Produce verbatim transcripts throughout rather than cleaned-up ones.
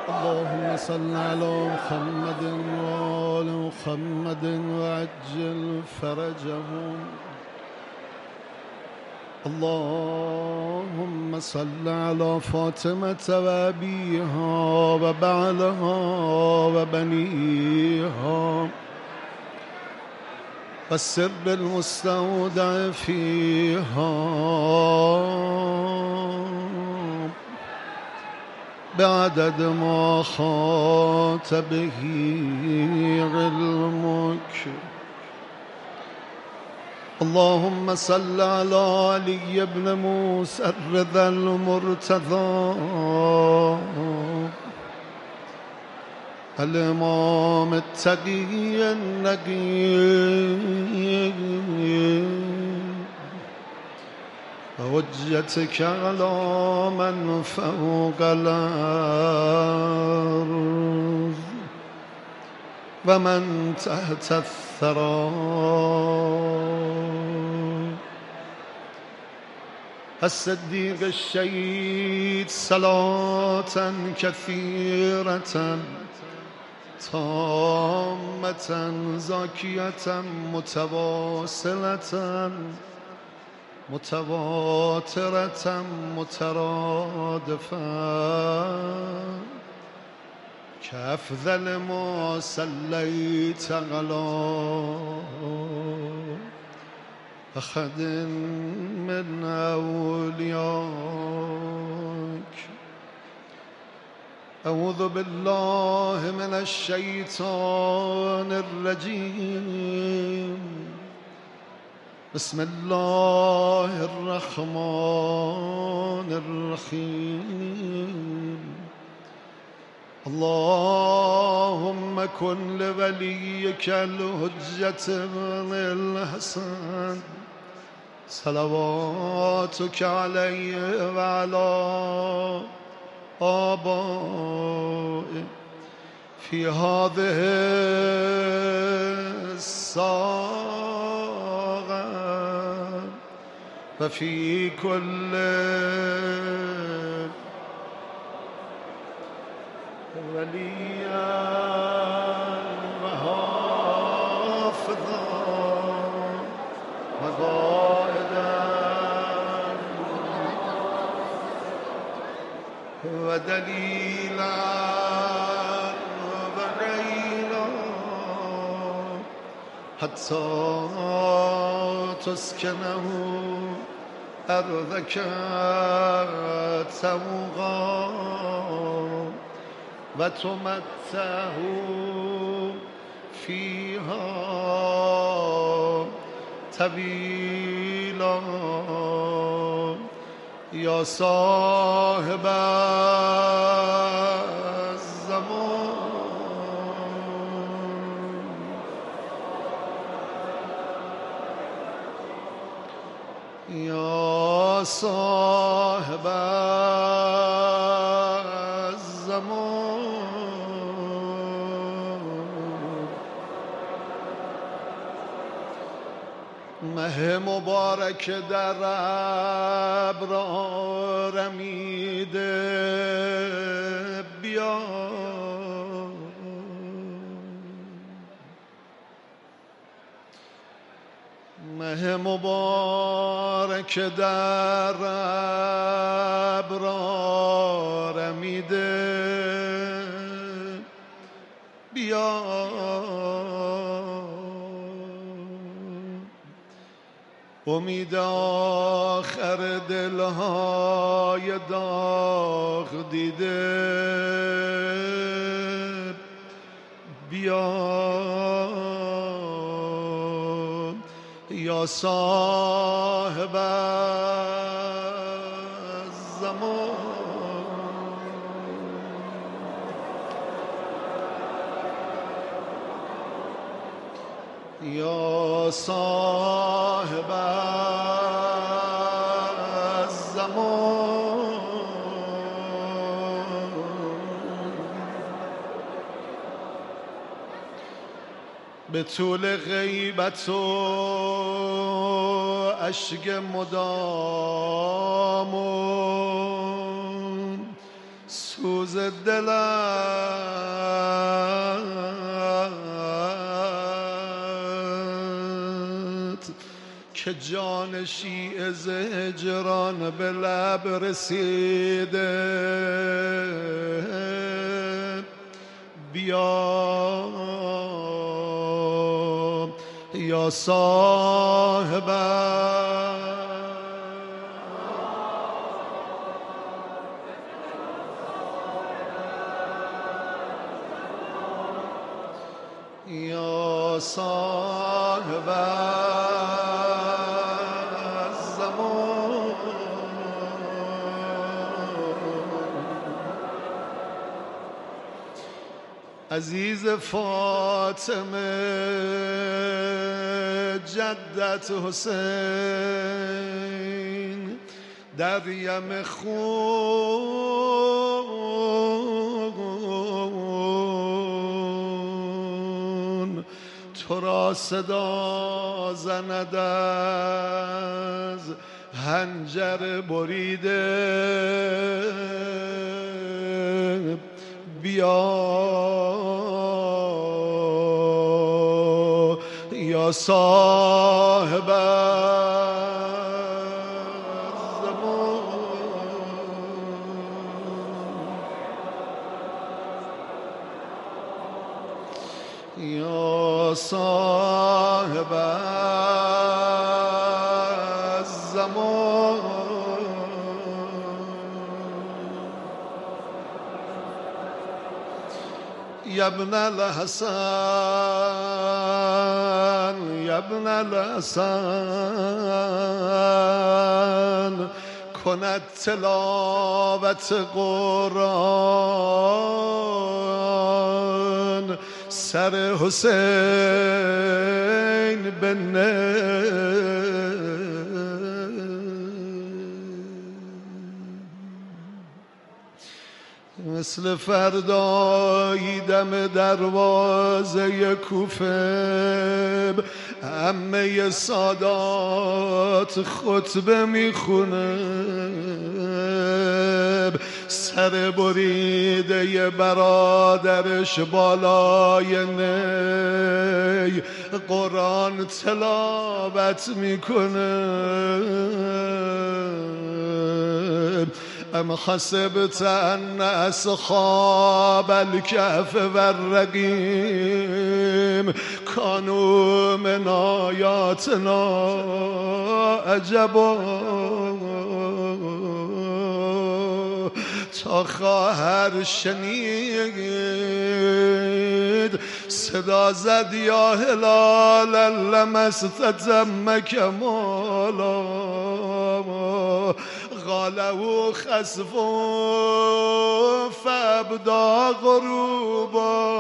اللهم صل على محمد وآل محمد وعجل فرجهم. اللهم صل على فاطمة وأبيها وبعلها وبنيها والسر المستودع فيها بعدد ما خاط به علمك. اللهم صل على علي بن موسى الرضا المرتضى الإمام التقي النقي وحجتك على من فوق الأرض ومن تحت الثرى. الصديق الشهيد صلاة كثيرة تامة زاكية متواصلة متواترة مترادفة كأفضل ما صليت على أحد من أولياك. أعوذ بالله من الشيطان الرجيم. بسم الله الرحمن الرحيم. اللهم كن لوليك الحجة بن الحسن صلواتك عليه وعلى آبائه في هذه الساعة وفي كل وليا وحافظا وقائدا ودليلا وعينا حتى تسكنه أرضك طوعا وتمتعه فيها طويلا يا صاحب الزمان. يا صاحب مه مبارک در ابر رمیده بیا مه مبارک در ابر رمیده بیا امید آخر دلهای داغ دیده بیا یا صاحب الزمان. یا صاحب الزمان به طول غیبت و اشک مدام و سوز دلت که جان شیعه ز هجران به لب رسیده، بیا یا صاحب یا صاحب الزمان، عزیز فاطمه جدت حسین در یم خون تو را صدا زند از حنجر بریده، بیا یا صاحب الزمان، یا صاحب الزمان، یا ابن الحسن یا ابن الحسن کند تلاوت قرآن سر حسین بنه، مثل فردایی دم دروازه کوفه عمه سادات خطبه میخونه، سر بریده ی برادرش بالای نی قرآن تلاوت میکنه، ام حسبت ان اصحاب الكهف والرقیم کانوا من آیاتنا عجبا، تا خواهر شنید صدا زد یا هلال لمست دمک مولا، قالوا خسفوا فابدا غروبا،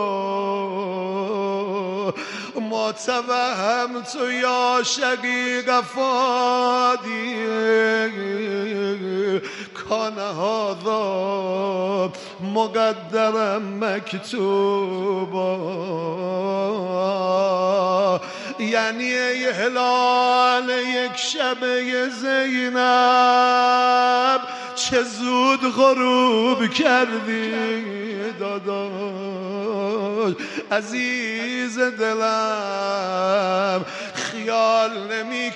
ما توهمت یا شقیق فادی کان هذا مقدرا مکتوبا، یعنی ای هلال یک شبه زینب چه زود غروب کردی داداش، عزیز دلم خیال نمی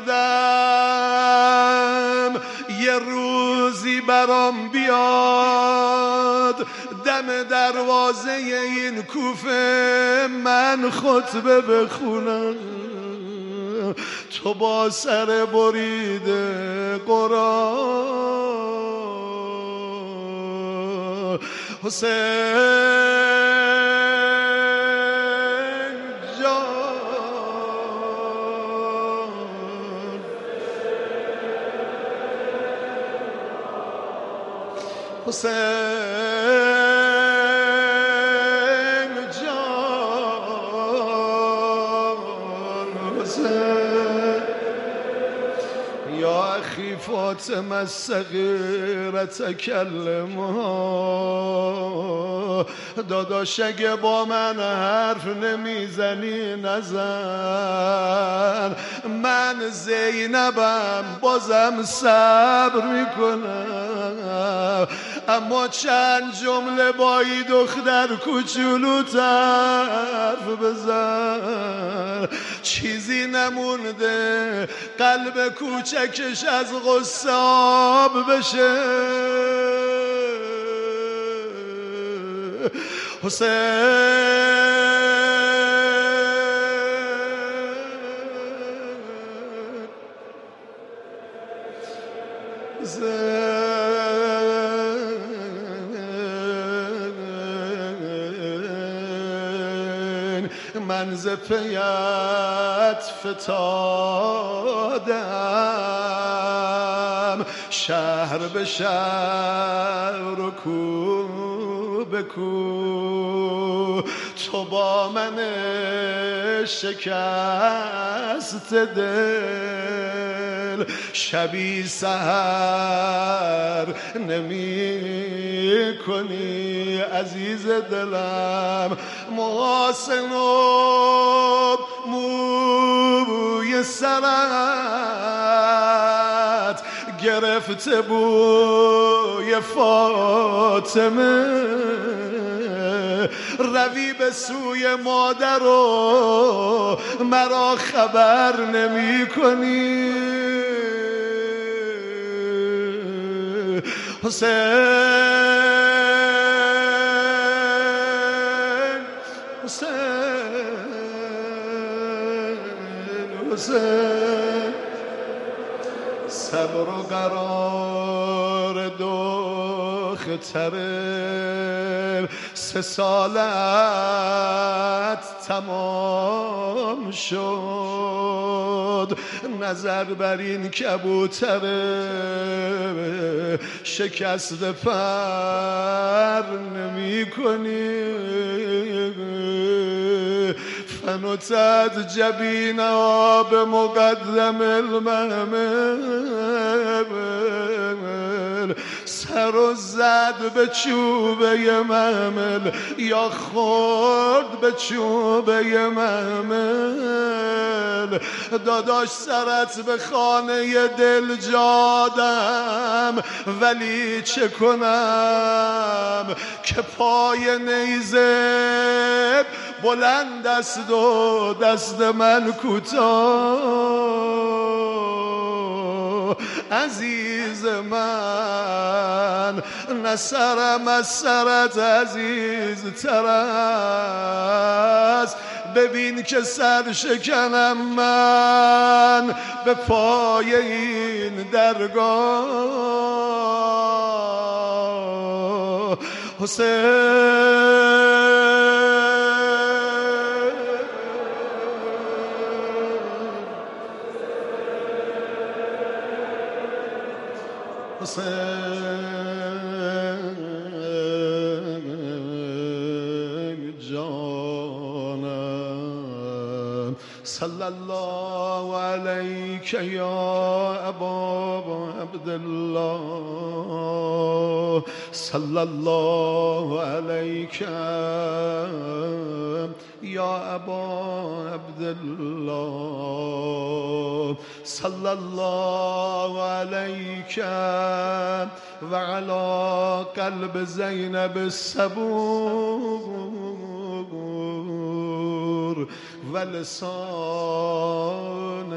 کردم یه روزی برام بیاد دم دروازه این کوفه من خطبه بخونم، تو با سر بریده قرآن حسین حسین جان حسین یا اخی فاطمه الصغیره تکلما، داداش اگه با من حرف نمیزنی نزن، من زینبم بازم صبر میکنم، اما چند جمله با این دختر کوچولو حرف بزن، چیزی نمونده قلب کوچکش از غصه آب بشه. حسین من ز پیت فتادم، شهر به شهر و کو به کو، تو با من شکست دل، شبی سحر نمی کنی عزیز دلم. محاسن و موی سرت گرفته بوی فاطمه، روی به سوی مادر و مرا خبر نمی کنی. حسین حسین حسین، صبر و قرار دختره سه سالت تمام شد، نظر بر این کبوتره شکست پر نمی کنی. فنتت جبینها به مقدم المحمل، سر و زد به چوبه محمل یا خورد به چوبه محمل. داداش سرت به خانه دل جادم، ولی چه کنم که پای نیزه بلند است و دست من کوتاه. عزیز من نه سرم از سرت عزیز تر است، ببین که سر شکنم من به پای این درگاه. حسین حسین جانم، صلی الله علیک یا ابا عبدالله، صلی الله علیک یا ابا عبدالله، صلی الله علیک و علی قلب زینب الصبور و لسان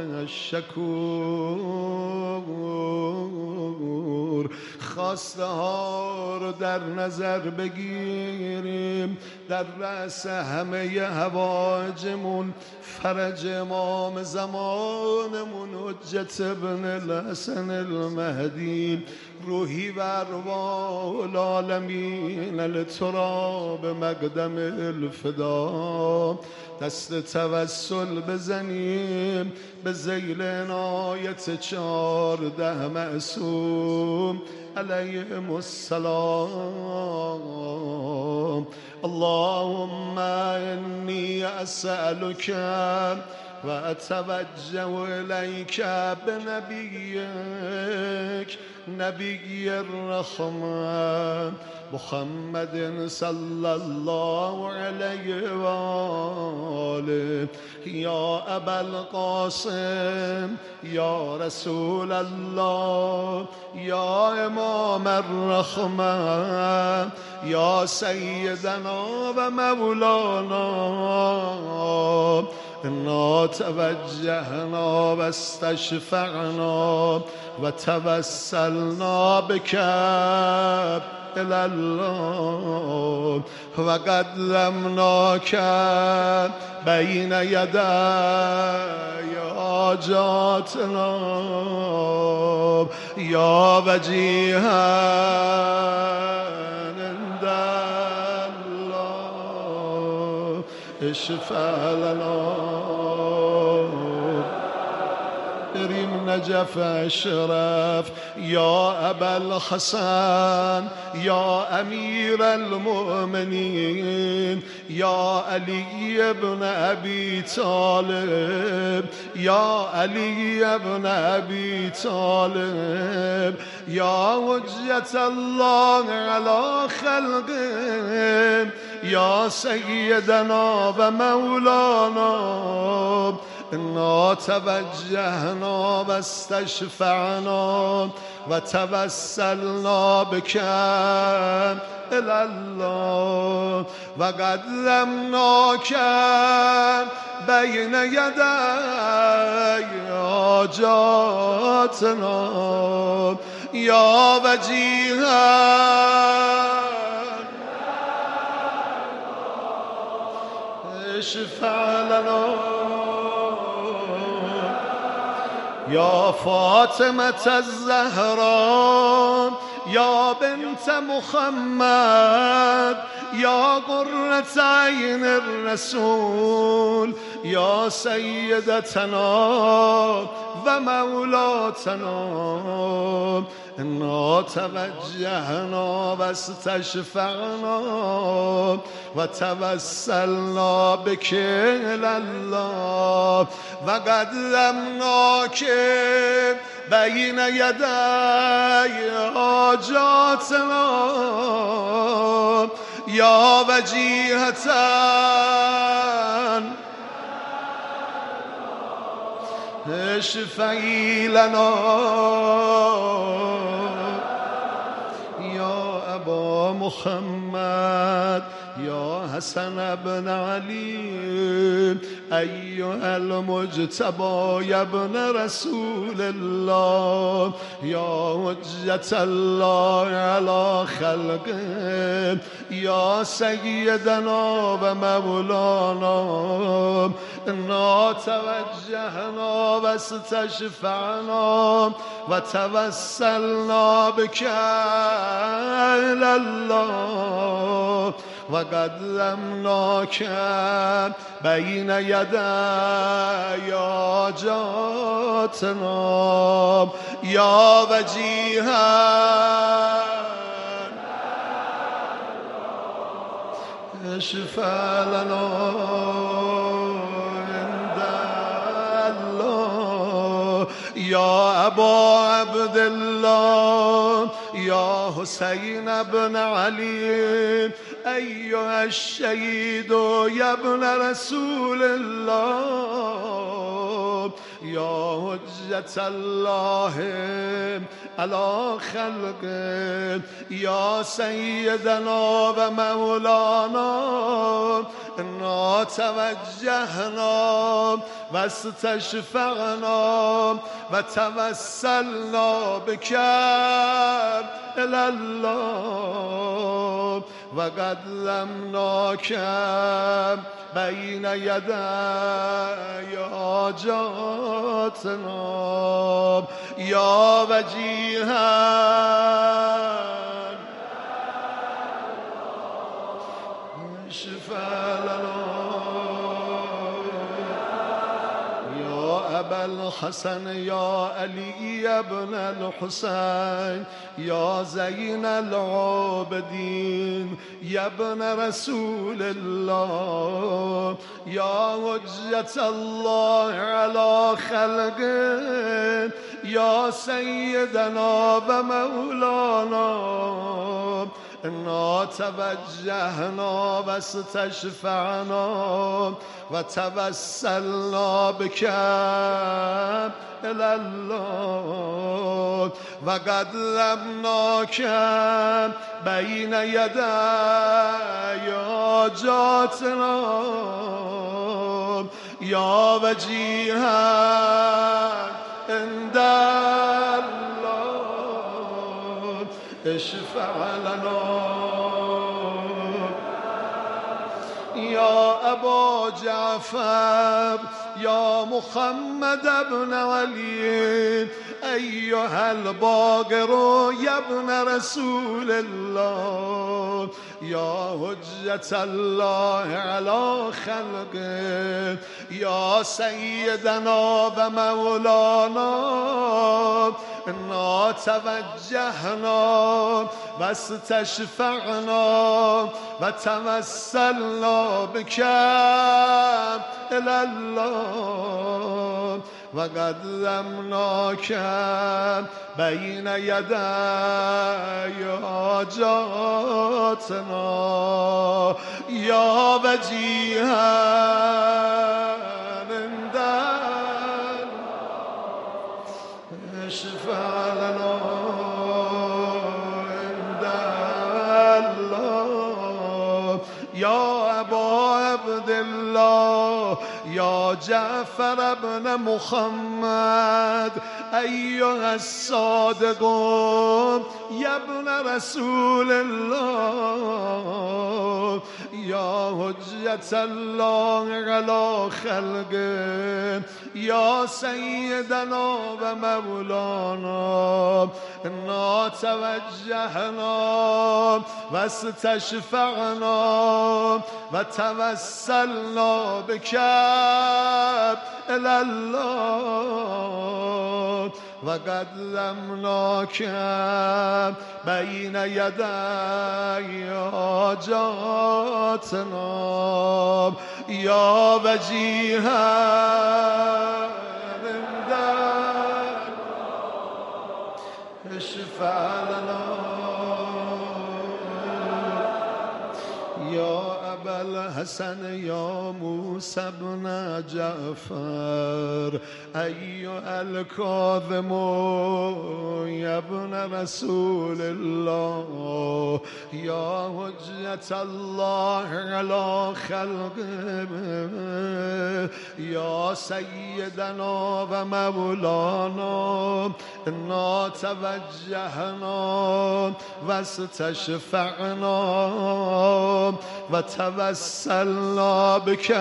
الشکور. خواسته ها رو در نظر بگیریم، در رأس همه هواجمون فرج امام زمانمون حجت ابن الحسن المهدی، روحی و ارواح العالمین لتراب مقدم الفدا. دست توسل بزنیم به ذیل عنایت چارده معصوم علیهم السلام. اللهم انی اسألک و اتوجه الیک بنبیک نبی الرحمة محمد صلى الله عليه وآله يا أبا القاسم يا رسول الله يا إمام الرحمة يا سيدنا ومولانا إنا توجهنا واستشفعنا وتوسلنا بك إلى الله وقدمناك بين يدي حاجاتنا يا وجيها عند الله اشفع لنا ريم نجف أشرف يا أبا الحسن يا أمير المؤمنين يا علي بن أبي طالب يا علي بن أبي طالب يا حجة الله على خلقه يا سيدنا ومولانا إنا توجهنا واستشفعنا وتوسلنا بك إلى الله وقدمناك بين يدي حاجاتنا يا وجيها اشفع لنا يا فاطمة الزهراء يا بنت محمد يا قرة عين الرسول يا سيدتنا ومولاتنا إنا توجهنا واستشفعنا وتوسلنا بك إلى الله وقدمناك بين يدي حاجاتنا يا وجيهة اشفعي لنا يا أبا محمد يا حسن بن علي أيها المجتبى يا ابن رسول الله يا حجة الله على خلقه يا سيدنا ومولانا إنا توجهنا واستشفعنا وتوسلنا بك إلى الله وقدمناك بين يدي حاجاتنا يا وجيها اشفع لنا عند الله يا أبا عبد الله يا حسين بن علي أيها الشهيد يا ابن رسول الله يا حجة الله على خلقه يا سيدنا ومولانا إنا توجهنا واستشفعنا وتوسلنا بك إلى الله وقدمناك بين يدي حاجاتنا يا وجيها اشفع لنا يا أبا الحسن يا علي يا ابن الحسين يا زين العابدين يا ابن رسول الله يا حجة الله على خلقه يا سيدنا ومولانا إنا توجهنا واستشفعنا وتوسلنا بك إلى الله وقدمناك بين يدي حاجاتنا يا وجيها عند الله اشفع لنا يا أبا جعفر يا محمد بن علي أيها الباقر يا ابن رسول الله يا حجة الله على خلقه يا سيدنا ومولانا إنا توجهنا واستشفعنا وتوسلنا بك إلى الله وقدمناك بين يدي حاجاتنا يا وجيها عند اشفع لنا عند الله يا أبا عبد الله يا جعفر بن محمد أيها الصادق يا ابن رسول الله يا حجة الله على خلقه يا سيدنا ومولانا إنا توجهنا واستشفعنا وتوسلنا بك إلى الله وقدمناك بين يدي حاجاتنا يا وجيها عند اشفع لنا يا أبا الحسن يا موسى بن جعفر أيها الكاظم يا ابن رسول الله يا حجة الله على خلقه يا سيدنا ومولانا إنا توجهنا واستشفعنا وتوسلنا بك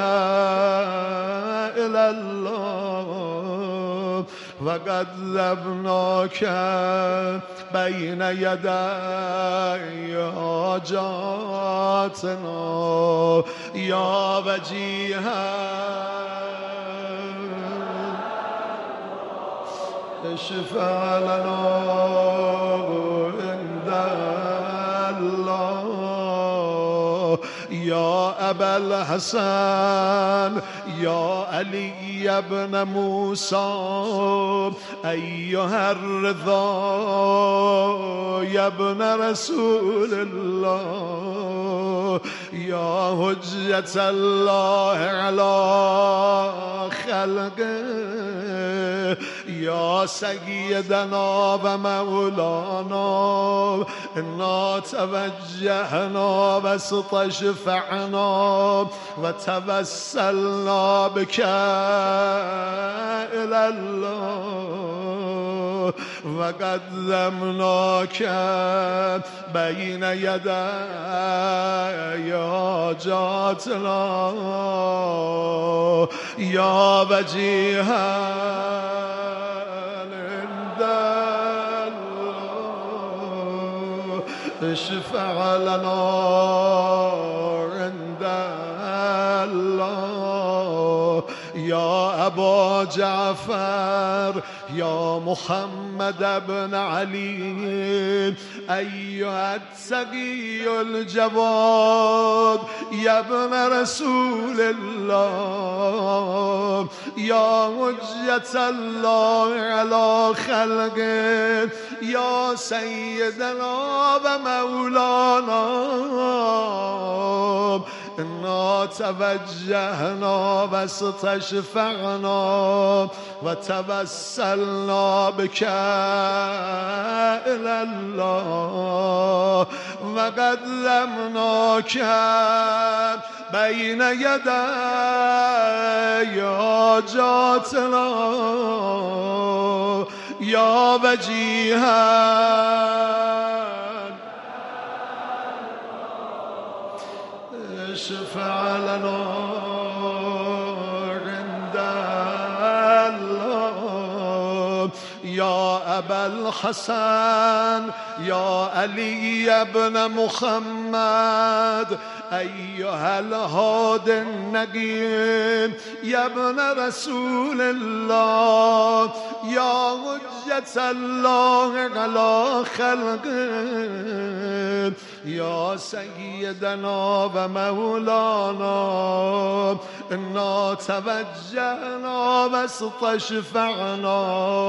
إلى الله وقدمناك بين يدي حاجاتنا يا وجيها اشفع لنا عند الله يا أبا الحسن يا علي بن موسى أيها الرضا يا ابن رسول الله يا حجة الله على خلقه يا سيدنا ومولانا إنا توجهنا واستشفعنا وتوسلنا بك إلى الله وقدمناك بين يدي حاجاتنا يا وجيها عند الله اشفع لنا عند الله يا أبا جعفر يا محمد بن علي أيها التقي الجواد يا ابن رسول الله يا حجة الله على خلقه یا سیدنا و مولانا انا توجهنا و استشفعنا و توسلنا بك الی الله و قدمناک بین یدی حاجاتنا یا وجیها اشفع لنا عند الله یا ابا الحسن یا علی ابن محمد أيها الهادي النقيم يا ابن رسول الله يا حجة الله على خلقه يا سيدنا ومولانا إنا توجهنا واستشفعنا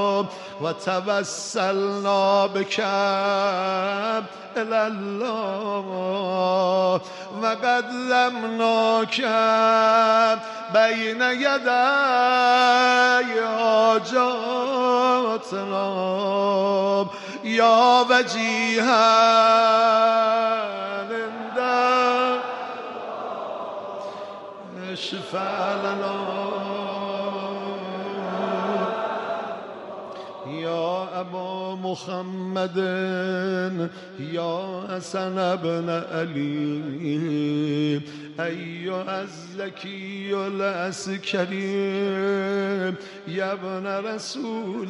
وتوسلنا بك إلى الله وقدمناك بين يدي حاجاتنا يا وجيها عند اشفع لنا يا أبا محمد يا حسن بن علي أيها الزكي العسكري يا ابن رسول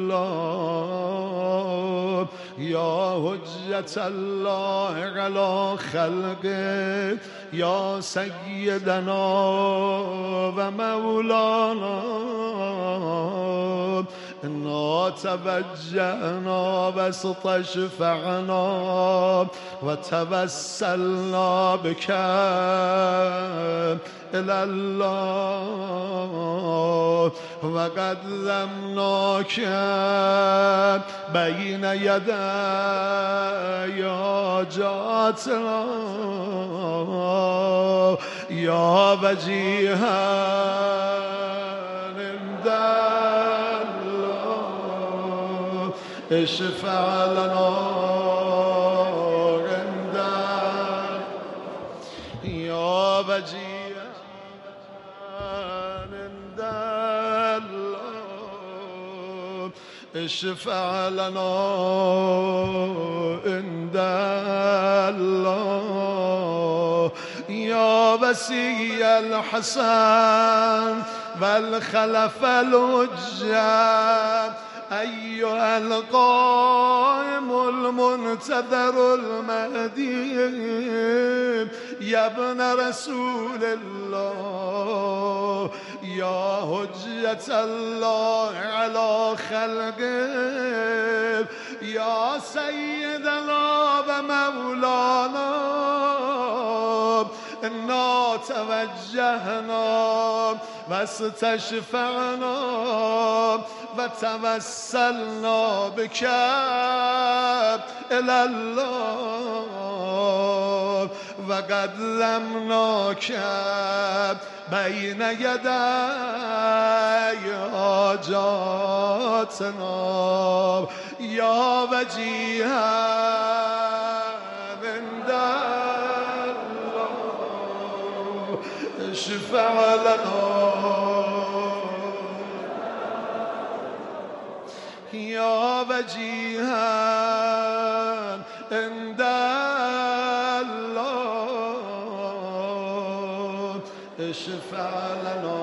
الله يا حجة الله على خلقه يا سيدنا ومولانا إنا توجهنا واستشفعنا وتوسلنا بك إلى الله وقدمناك بين يدي حاجاتنا يا وجيها عند الله اشفع لنا عند يا وجيها عند الله اشفع لنا عند الله يا وسي الحسن والخلف الحجة أيها القائم المنتظر المهدي يا ابن رسول الله يا حجة الله على خلقه يا سيدنا ومولانا إنا توجهنا واستشفعنا وتوسلنا بك إلى الله وقدمناك بين يدي حاجاتنا يا وجيها عند الله اشفع لنا يا وجيها عند الله اشفع لنا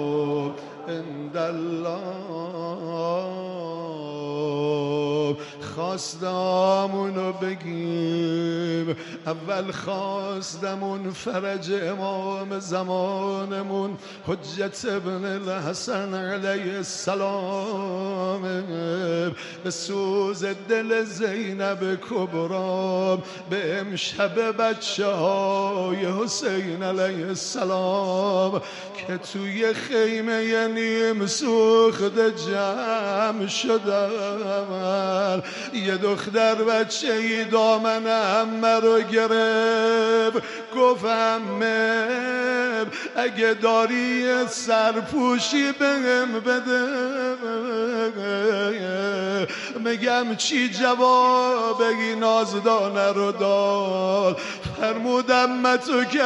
عند الله خواستمونو بگیم. اول خواستمون فرج امام زمانمون حجت ابن الحسن علیه السلام به سوز دل زینب کبرا، به امشب بچه های حسین علیه السلام که توی خیمه نیم سوخته جمع شدن. یه دختر بچه ای دامن عمه رو گرفت، گفت عمه اگه داری سرپوشی بهم بده. میگم چی جواب این نازدانه رو داد؟ فرمود عمه تو که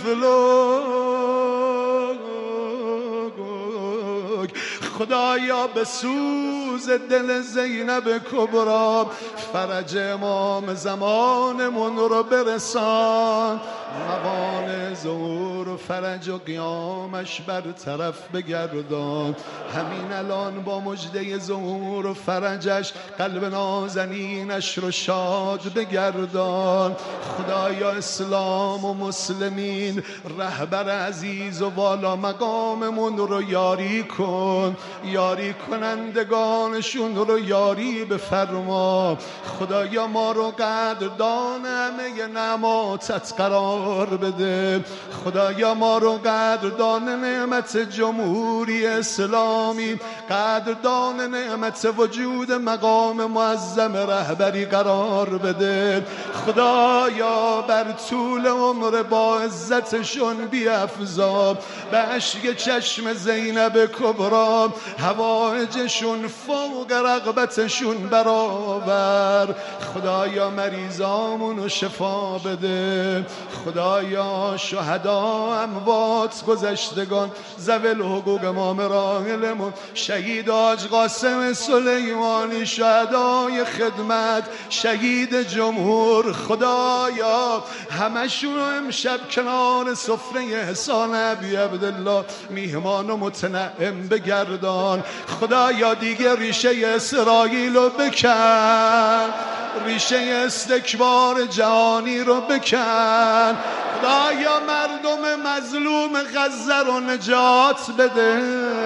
مثلک. خدایا به سوز دل زینب کبرا فرج امام زمانمون رو برسان. موان ظهور و فرج و قیامش برطرف بگردان. همین الان با مژده ظهور و فرجش قلب نازنینش رو شاد بگردان. خدایا اسلام و مسلمین رهبر عزیز و والا مقاممون رو یاری کن، یاری کنندگانشون رو یاری بفرما. خدایا ما رو قدردان همه نعماتت قرار بده. خدایا ما رو قدردان نعمت جمهوری اسلامی، قدردان نعمت وجود مقام معظم رهبری قرار بده. خدایا بر طول عمر با عزتشون بیفزا، به اشک چشم زینب کبرا حوائجشون فوق رغبتشون برآور. خدایا مریضامونو شفا بده. خدایا شهدا، اموات، گذشتگان، ذوی الحقوق امام راحلمون، شهید حاج قاسم سلیمانی، شهدای خدمت، شهید جمهور، خدایا همشون امشب کنار سفره احسان ابی عبدالله میهمان و متنعم بگردان. خدایا دیگه ریشه اسرائیل رو بکن، ریشه استکبار جهانی رو بکن. خدایا مردم مظلوم غزه رو نجات بده.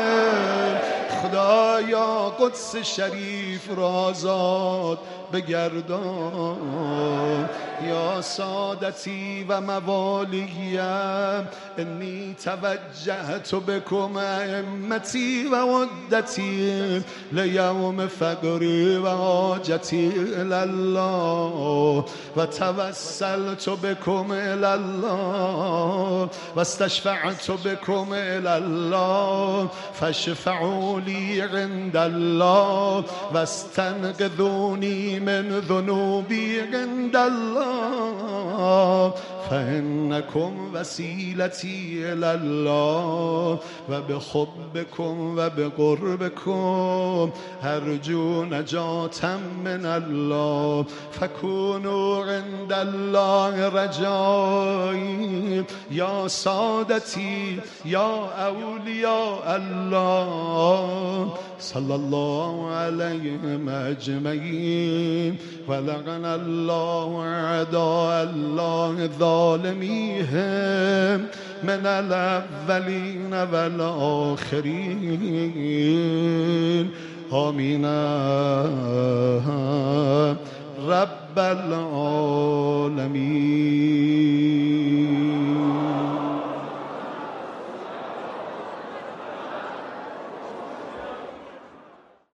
خدایا قدس شریف را آزاد بگردان. یا سادتی و موالییم انی توجهت بکم ائمتی و عدتی لیوم فقری و حاجتی الله و توسلت بکم الله و استشفعت بکم الله فاشفعوا لی عند الله و استنقذونی من ذنوبی عند الله فإنكم وسيلتي إلى الله وبحبكم وبقربكم أرجو نجاة من الله فكونوا عند الله رجائي يا سادتي يا أولياء الله صلى الله عليهم أجمعين ولعن الله أعداء الله ظالميهم من الأولين والآخرين آمين رب العالمين.